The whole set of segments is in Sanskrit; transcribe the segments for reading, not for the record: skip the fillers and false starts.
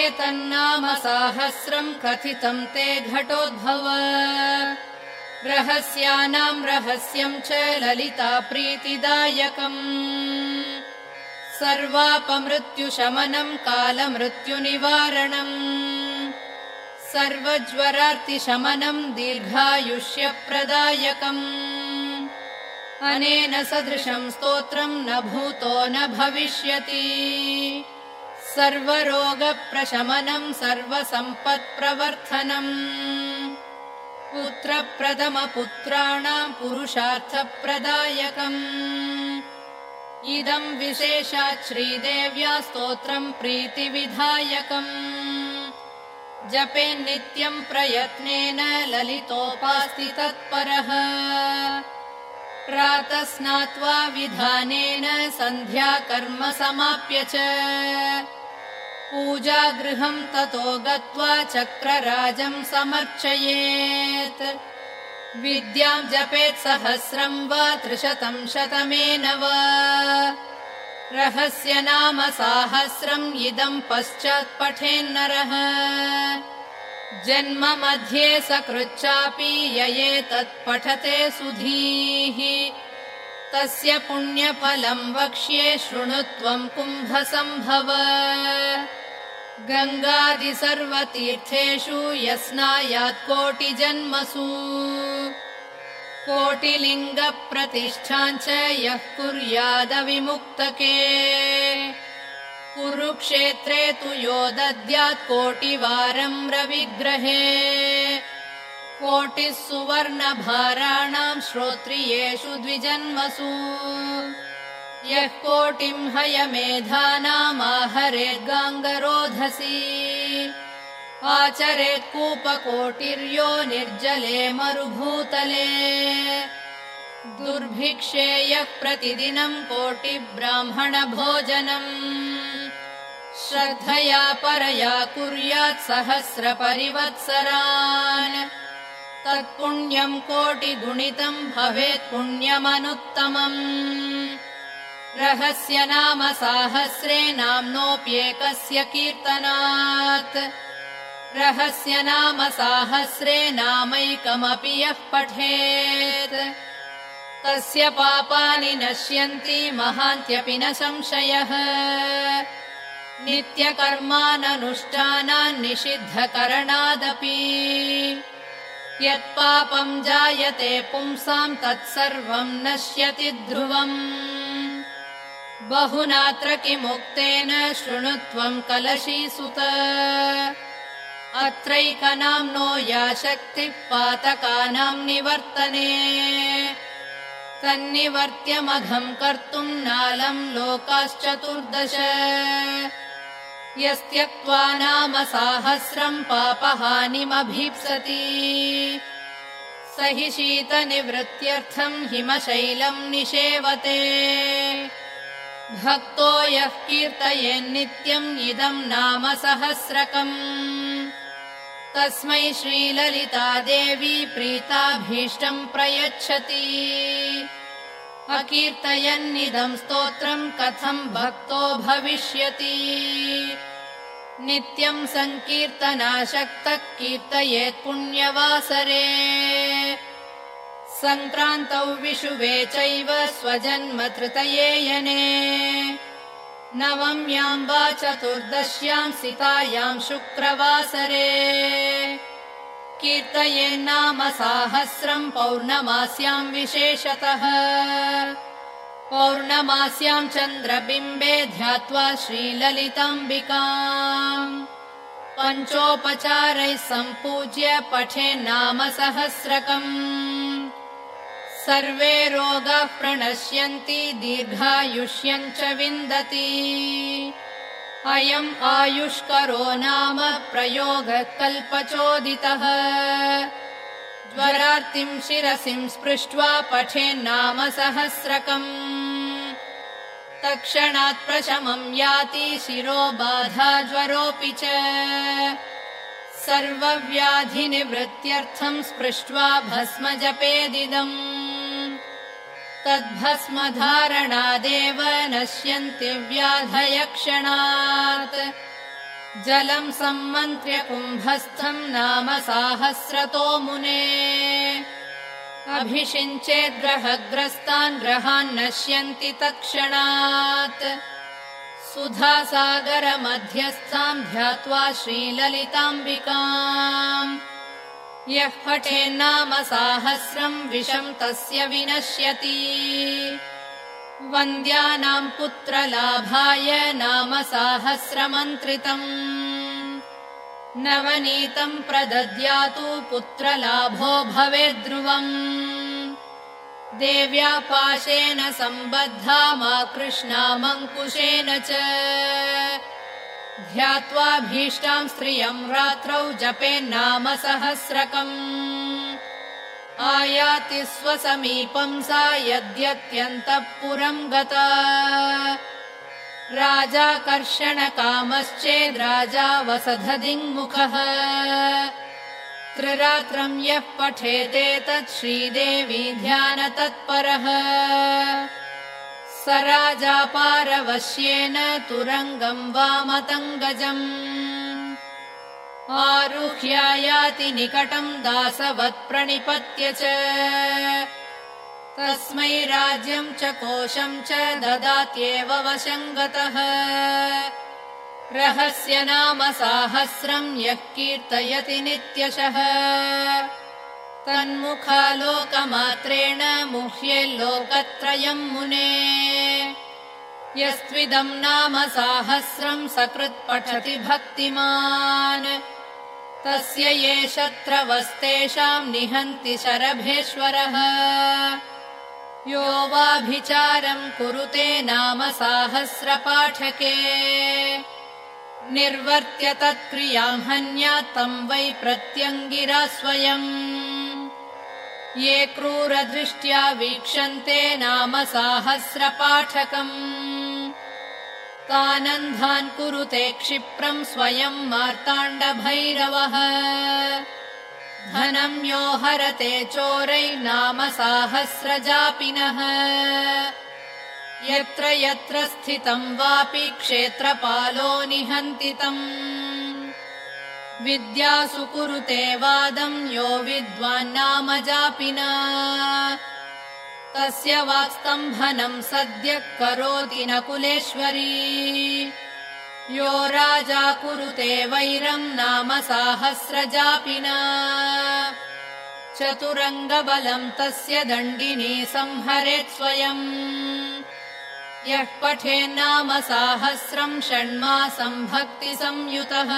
एतन्नाम साहस्रम् कथितम् ते घटोद्भव रहस्यानाम् रहस्यम् च ललिता प्रीतिदायकम् सर्वापमृत्युशमनम् कालमृत्युनिवारणम् सर्वज्वरार्तिशमनम् दीर्घायुष्यप्रदायकम् अनेन सदृशम् स्तोत्रम् न भूतो न भविष्यति सर्वरोगप्रशमनम् सर्वसम्पत्प्रवर्धनम् पुत्रप्रथमपुत्राणाम् पुरुषार्थप्रदायकम् इदम् विशेषात् श्रीदेव्या स्तोत्रम् प्रीतिविधायकम् जपेन्नित्यम् प्रयत्नेन ललितोपास्ति तत्परः प्रातः स्नात्वा विधानेन सन्ध्याकर्म समाप्य च पूजागृहम् ततो गत्वा चक्रराजम् समर्चयेत् विद्याम् जपेत् सहस्रम् वा 300 शतमेन वा रहस्य नाम साहस्रम् इदम् पश्चात् पठेन्नरः जन्म मध्ये सकृच्चापि य एतत् पठते सुधीः तस्य पुण्यफलम् वक्ष्ये शृणुत्वम् कुम्भसम्भव गङ्गादि सर्वतीर्थेषु यस्नायात् कोटिजन्मसु कोटिलिङ्गप्रतिष्ठाम् च यः कुर्यादविमुक्तके कुरुक्षेत्रे तु यो दद्यात् कोटिवारम् रविग्रहे कोटिः सुवर्णभाराणाम् श्रोत्रियेषु द्विजन्मसु यः कोटिम् हयमेधानामाहरेद्गाङ्गरोधसी आचरेत् कूपकोटिर्यो निर्जले मरुभूतले दुर्भिक्षे यः प्रतिदिनम् कोटिब्राह्मणभोजनम् श्रद्धया परया कुर्यात् सहस्रपरिवत्सरान् तत्पुण्यम् कोटिगुणितम् भवेत् पुण्यमनुत्तमम् रहस्य नाम साहस्रे नाम्नोऽप्येकस्य कीर्तनात् रहस्य नाम साहस्रे नामैकमपि यः पठेत् तस्य पापानि नश्यन्ति महान्त्यपि न संशयः नित्यकर्माननुष्ठानान् निषिद्धकरणादपि यत्पापम् जायते पुंसाम् तत्सर्वम् नश्यति ध्रुवम् बहुनात्र किमुक्तेन शृणुत्वम् कलशीसुत अत्रैकनाम्नो या शक्तिः पातकानाम् निवर्तने तन्निवर्त्यमघम् कर्तुम् नालम् लोकाश्चतुर्दश यस्त्यक्त्वा नाम साहस्रम् पापहानिमभीप्सति स हि शीतनिवृत्त्यर्थम् हिमशैलम् निषेवते भक्तो यः कीर्तयेन्नित्यम् इदम् नाम सहस्रकम् तस्मै श्रीललिता देवी प्रीताभीष्टम् प्रयच्छति अकीर्तयन्निदम् स्तोत्रम् कथम् भक्तो भविष्यति नित्यम् सङ्कीर्तनाशक्तः कीर्तयेत् पुण्यवासरे सङ्क्रान्तौ विषुवे चैव स्वजन्मतृतये नवम्याम् वा चतुर्दश्याम् सितायाम् शुक्रवासरे कीर्तयेन्नाम साहस्रम् पौर्णमास्याम् विशेषतः पौर्णमास्याम् चन्द्रबिम्बे ध्यात्वा श्रीललिताम्बिकाम् पञ्चोपचारैः सम्पूज्य पठेन्नाम सहस्रकम् सर्वे रोगाः प्रणश्यन्ति दीर्घायुष्यम् च विन्दति अयम् आयुष्करो नाम प्रयोगः कल्पचोदितः ज्वरार्तिम् शिरसिम् स्पृष्ट्वा पठेन्नाम सहस्रकम् तत्क्षणात् प्रशमम् याति शिरोबाधा ज्वरोऽपि च सर्वव्याधिनिवृत्त्यर्थम् स्पृष्ट्वा भस्म जपेदिदम् तद्भस्मधारणादेव नश्यन्ति व्याधयः क्षणात् जलं सम्मन्त्र्य कुम्भस्थं नाम साहस्रतो मुने अभिषिञ्चेद्ग्रहग्रस्तान् ग्रहान् नश्यन्ति तत्क्षणात् सुधासागरमध्यस्थां ध्यात्वा श्रीललिताम्बिकाम् यः पठेन्नाम साहस्रं विषं तस्य विनश्यति वन्द्यानां पुत्रलाभाय नाम साहस्रमन्त्रितम् नवनीतं प्रदद्यातु पुत्रलाभो भवेद्ध्रुवम् देव्या पाशेन सम्बद्धा मा कृष्णामङ्कुशेन च ध्यात्वाभीष्टां स्त्रियं रात्रौ जपेन्नाम सहस्रकम् आयाति स्वसमीपं सा यद्यत्यन्तःपुरं गता राजाकर्षणकामश्चेद्राजा वसधदिङ्मुखः त्रिरात्रं यः पठेतेतत् श्रीदेवी ध्यानतत्परः स राजा पारवश्येन तुरङ्गं वामतङ्गजम् आरुह्यायाति निकटं दासवत् प्रणिपत्य च तस्मै राज्यं च कोशं च ददात्येव वशं गतः रहस्य नाम साहस्रं यः कीर्तयति नित्यशः तन्मुखालोकमात्रेण मुह्येल्लोकत्रयं मुने यस्त्विदं नाम साहस्रं सकृत् पठति भक्तिमान् तस्य ये शत्रवस्तेषां निहन्ति शरभेश्वरः यो वाभिचारं कुरुते नाम साहस्रपाठके निर्वर्त्य तत्क्रियां हन्यात् तं वै प्रत्यङ्गिरा स्वयम् ये क्रूरदृष्ट्या वीक्षन्ते नाम साहस्रपाठकम् तानन्धान् कुरुते क्षिप्रं स्वयं मार्ताण्डभैरवः धनं यो हरते चोरैर्नाम साहस्रजापिनः यत्र यत्र स्थितं वापि क्षेत्रपालो निहन्ति तम् विद्यासु कुरुते वादं यो विद्वान्नाम जापिना तस्य वाक्स्तम्भनं सद्यः करोति नकुलेश्वरी यो राजा कुरुते वैरं नाम साहस्रजापिना चतुरङ्गबलं तस्य दण्डिनी संहरेत् स्वयम् यः पठेन्नाम साहस्रं षण्मासं भक्तिसंयुतः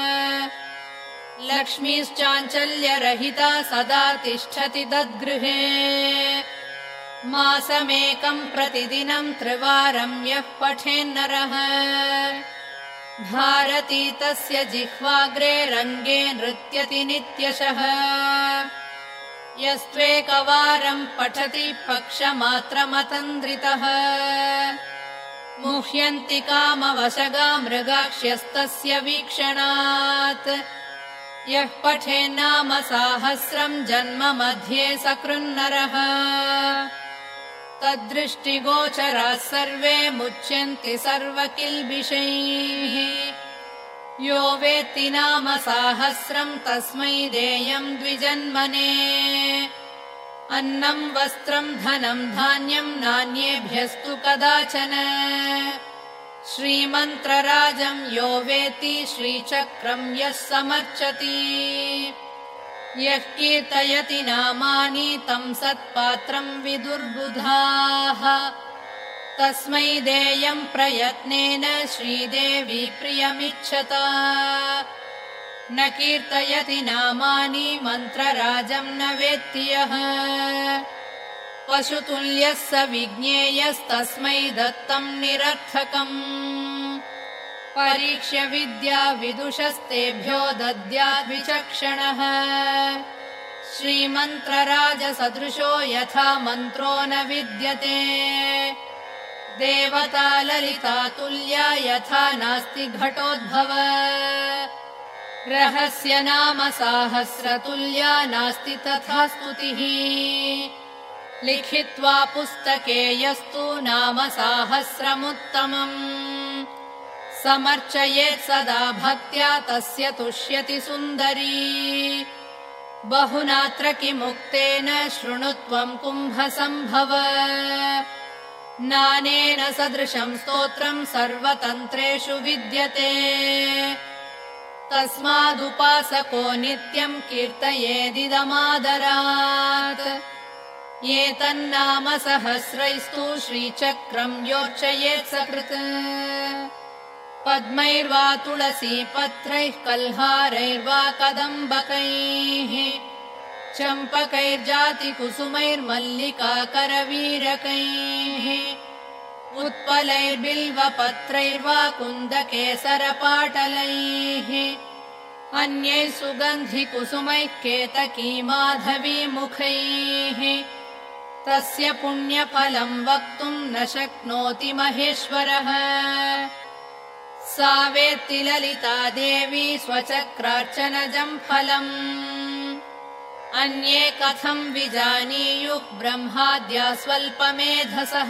लक्ष्मीश्चाञ्चल्यरहिता सदा तिष्ठति तद्गृहे मासमेकं प्रतिदिनं त्रिवारं यः पठेन्नरः भारती तस्य जिह्वाग्रे रङ्गे नृत्यति नित्यशः यस्त्वेकवारं पठति पक्षमात्रमतन्द्रितः मुह्यन्ति कामवशगा मृगाक्ष्यस्तस्य वीक्षणात् यः पठेन्नाम साहस्रं जन्म मध्ये सकृन्नरः तद्दृष्टिगोचराः सर्वे मुच्यन्ति सर्वकिल्बिषैः यो वेत्ति नाम साहस्रं तस्मै देयं द्विजन्मने अन्नं वस्त्रं धनं धान्यं नान्येभ्यस्तु कदाचन श्रीमन्त्रराजं यो वेत्ति श्रीचक्रं यः समर्चति यः कीर्तयति नामानि तं सत्पात्रं विदुर्बुधाः तस्मै देयं प्रयत्नेन श्रीदेवी प्रियमिच्छता न कीर्तयति नामानि मन्त्रराजं न वेत्ति यः पशुतुल्यः स विज्ञेयस्तस्मै दत्तं निरर्थकम् परीक्ष्य विद्या विदुषस्तेभ्यो दद्याद्विचक्षणः श्रीमन्त्रराजसदृशो यथा मन्त्रो न विद्यते देवता ललिता तुल्या यथा नास्ति घटोद्भव रहस्य नाम साहस्रतुल्या नास्ति तथा स्तुतिः लिखित्वा पुस्तके यस्तु नाम साहस्रमुत्तमम् समर्चयेत् सदा भक्त्या तस्य तुष्यति सुन्दरी बहुनात्र किमुक्तेन शृणु त्वम् कुम्भसम्भव नानेन सदृशम् स्तोत्रम् सर्वतन्त्रेषु विद्यते तस्मादुपासको नित्यम् कीर्तयेदिदमादरात् एतन्नाम सहस्रैस्तु श्रीचक्रम् योर्चयेत् सकृत् पद्मैर्वा तुलसीपत्रैः कल्हारैर्वा कदम्बकैः चम्पकैर्जातिकुसुमैर्मल्लिकाकरवीरकैः उत्पलैर्बिल्वपत्रैर्वा कुन्दकेसरपाटलैः अन्यैः सुगन्धिकुसुमैः केतकी माधवीमुखैः तस्य पुण्यफलम् वक्तुम् न शक्नोति महेश्वरः सा वेत्ति ललिता देवी स्वचक्रार्चनजम् फलम् अन्ये कथम् विजानीयुः ब्रह्माद्या स्वल्पमेधसः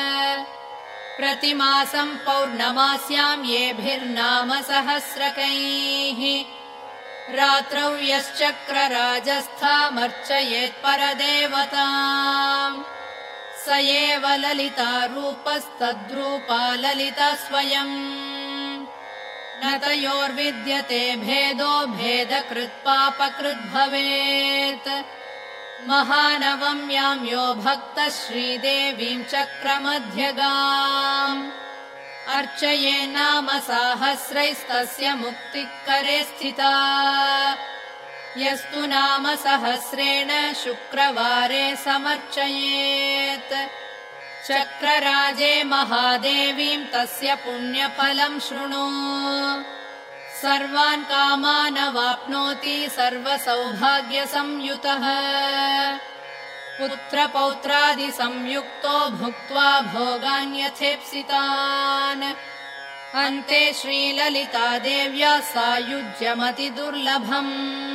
प्रतिमासम् पौर्णमास्याम् येभिर्नाम सहस्रकैः रात्रौ यश्चक्रराजस्थामर्चयेत् परदेवताम् स एव ललिता रूपस्तद्रूपा ललिता स्वयम् न तयोर्विद्यते भेदो भेदकृत्पापकृत् भवेत् महानवम्याम् यो भक्तः श्रीदेवीम् चक्रमध्यगाम् अर्चयेन्नाम साहस्रैस्तस्य मुक्तिकरे स्थिता यस्तु नाम सहस्रेण शुक्रवारे समर्चयेत् चक्रराजे महादेवीम् तस्य पुण्यफलम् शृणु सर्वान् कामानवाप्नोति सर्वसौभाग्यसंयुतः पुत्रपौत्रादिसंयुक्तो भुक्त्वा भोगान्यथेप्सितान् अन्ते श्रीललिता देव्या सायुज्यमतिदुर्लभम्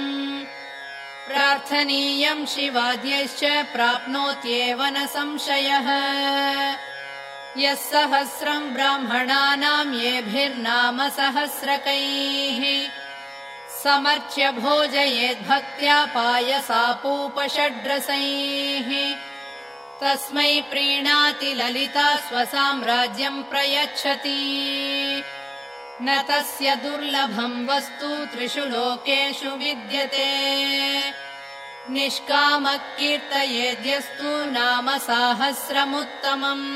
प्रार्थनीयम् शिवाद्यैश्च प्राप्नोत्येव न संशयः यः सहस्रम् ब्राह्मणानाम् येभिर्नाम सहस्रकैः समर्च्य भोजयेद्भक्त्या पायसापूपषड्रसैः तस्मै प्रीणाति ललिता स्वसाम्राज्यम् प्रयच्छति न तस्य दुर्लभम् वस्तु त्रिषु लोकेषु विद्यते निष्कामः कीर्तयेद्यस्तु नाम साहस्रमुत्तमम्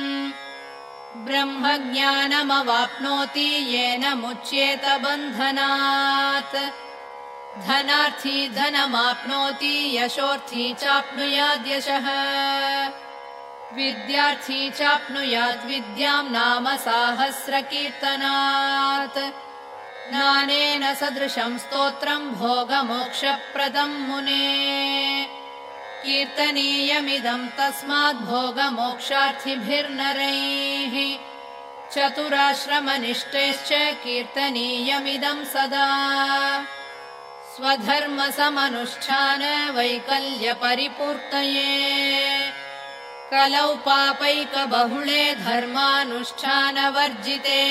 ब्रह्मज्ञानमवाप्नोति येन मुच्येत बन्धनात् धनार्थी धनमाप्नोति यशोर्थी चाप्नुयाद्यशः विद्यार्थी चाप्नुयात् विद्याम् नाम साहस्रकीर्तनात् नानेन सदृशम् स्तोत्रम् भोगमोक्षप्रदम् मुने कीर्तनीयमिदम् तस्मात् भोगमोक्षार्थिभिर्नरैः चतुराश्रमनिष्ठैश्च कीर्तनीयमिदम् सदा स्वधर्मसमनुष्ठान वैकल्यपरिपूर्तये कलौ पापैकबहुळे धर्मानुष्ठानवर्जिते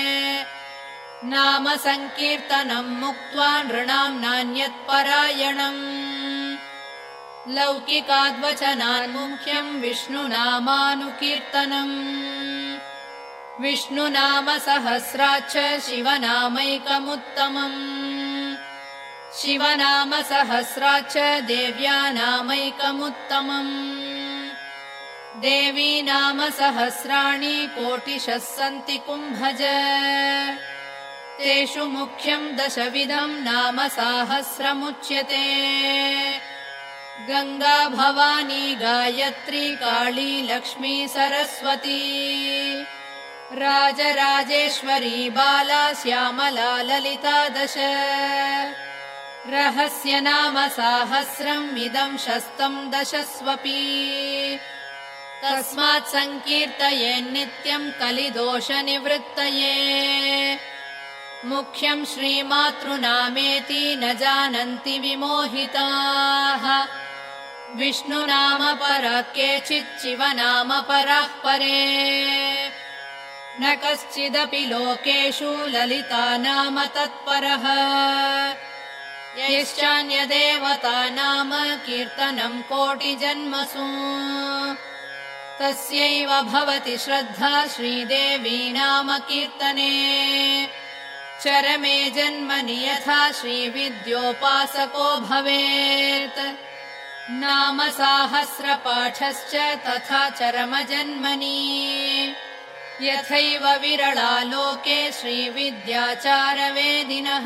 नाम सङ्कीर्तनम् मुक्त्वा नृणाम् नान्यत्परायणम् लौकिकाद्वचनान् मुख्यम् विष्णुनामानुकीर्तनम् विष्णुनाम सहस्राच्च शिवनामैकमुत्तमम् शिवनाम सहस्राच्च देव्या नामैकमुत्तमम् देवी नाम सहस्राणि कोटिशः सन्ति कुम्भज तेषु मुख्यम् दशविधम् नाम साहस्रमुच्यते गङ्गा भवानी गायत्री काली लक्ष्मी सरस्वती राजराजेश्वरी बाला श्यामला ललिता दश रहस्य नाम साहस्रम् इदम् शस्तम् दशस्वपि तस्मात् सङ्कीर्तयेन्नित्यम् कलिदोषनिवृत्तये मुख्यम् श्रीमातृनामेति न जानन्ति विमोहिताः विष्णुनाम परः केचित् शिवनाम परः परे न कश्चिदपि लोकेषु ललिता नाम तत्परः यश्चान्यदेवता नाम कीर्तनम् कोटिजन्मसु तस्यैव भवति श्रद्धा श्रीदेवी नाम कीर्तने चरमे जन्मनि यथा श्रीविद्योपासको भवेत् नाम साहस्रपाठश्च तथा चरमजन्मनि यथैव विरला लोके श्रीविद्याचारवेदिनः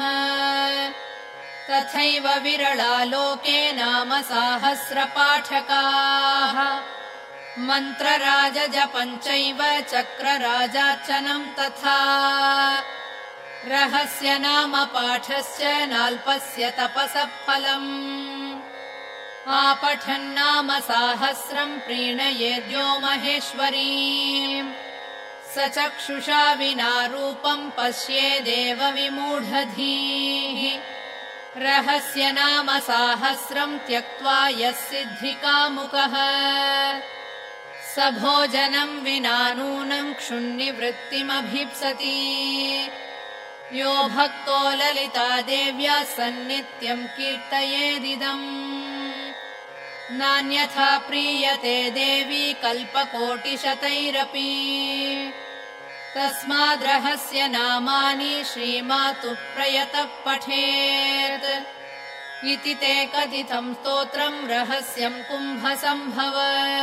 तथैव विरला लोके नाम साहस्रपाठकाः मन्त्रराजजपम् चैव चक्रराजार्चनम् तथा रहस्य नाम पाठश्च नाल्पस्य तपसः फलम् आपठन्नाम साहस्रम् प्रीणयेद्यो महेश्वरीम् स चक्षुषा विना रूपम् पश्येदेव विमूढधीः रहस्य नाम साहस्रम् त्यक्त्वा यः सिद्धिकामुकः स भोजनम् विना नूनम् क्षुन्निवृत्तिमभीप्सति यो भक्तो ललिता देव्या सन्नित्यम् कीर्तयेदिदम् नान्यथा प्रीयते देवी कल्पकोटिशतैरपि तस्माद्रहस्य नामानि श्रीमातुः प्रयतः पठेत् इति ते कथितम् स्तोत्रम् रहस्यम् कुम्भसम्भव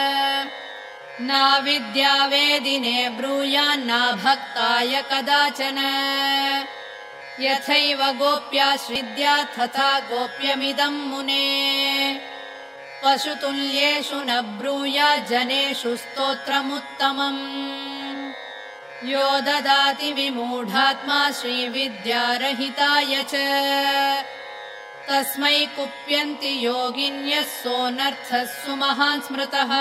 नाविद्यावेदिने ब्रूयान्ना भक्ताय कदाचन यथैव गोप्याश्रिद्या तथा गोप्यमिदम् मुने पशुतुल्येषु न ब्रूयाज्जनेषु स्तोत्रमुत्तमम् यो ददाति विमूढात्मा श्रीविद्यारहिताय च तस्मै कुप्यन्ति योगिन्यः सोऽनर्थः सुमहान् स्मृतः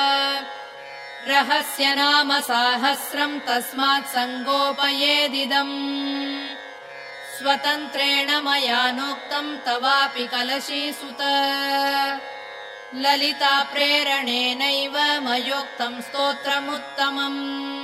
रहस्य नाम साहस्रम् तस्मात् सङ्गोपयेदिदम् स्वतन्त्रेण मया नोक्तम् तवापि कलशीसुत ललिता प्रेरणेनैव मयोक्तम् स्तोत्रमुत्तमम्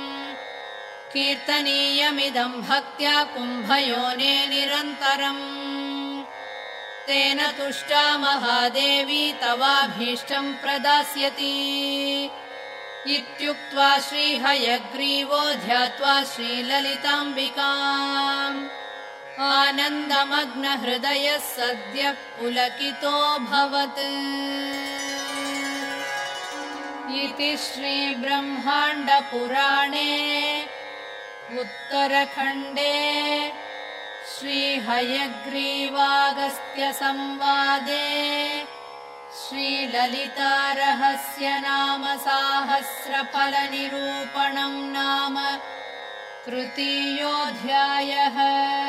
कीर्तनीयमिदम् भक्त्या कुम्भयोने निरन्तरम् तेन तुष्टा महादेवी तवाभीष्टम् प्रदास्यति इत्युक्त्वा श्रीहयग्रीवो ध्यात्वा श्रीललिताम्बिकाम् आनन्दमग्नहृदयः सद्यः पुलकितोऽभवत्। इति श्रीब्रह्माण्डपुराणे उत्तरखण्डे श्रीहयग्रीवागस्त्यसंवादे श्रीललितारहस्य नाम साहस्रफलनिरूपणम् नाम तृतीयोऽध्यायः।